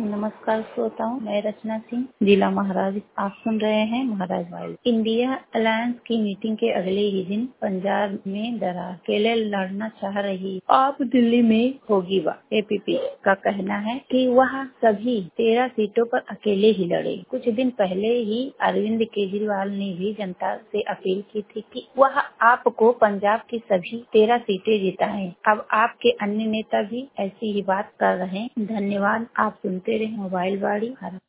नमस्कार श्रोताओं, मैं रचना सिंह, जिला महाराज। आप सुन रहे हैं महाराज वाइल्ड। इंडिया अलायंस की मीटिंग के अगले ही दिन पंजाब में दरार अकेले लड़ना चाह रही आप दिल्ली में होगी बात। एपीपी का कहना है कि वह सभी 13 सीटों पर अकेले ही लड़े। कुछ दिन पहले ही अरविंद केजरीवाल ने भी जनता से अपील की थी कि वह आपको पंजाब की सभी 13 सीटें जिताएं। अब आपके अन्य नेता भी ऐसी ही बात कर रहे हैं। धन्यवाद। आप सुनते रहे मोबाइल वाड़ी।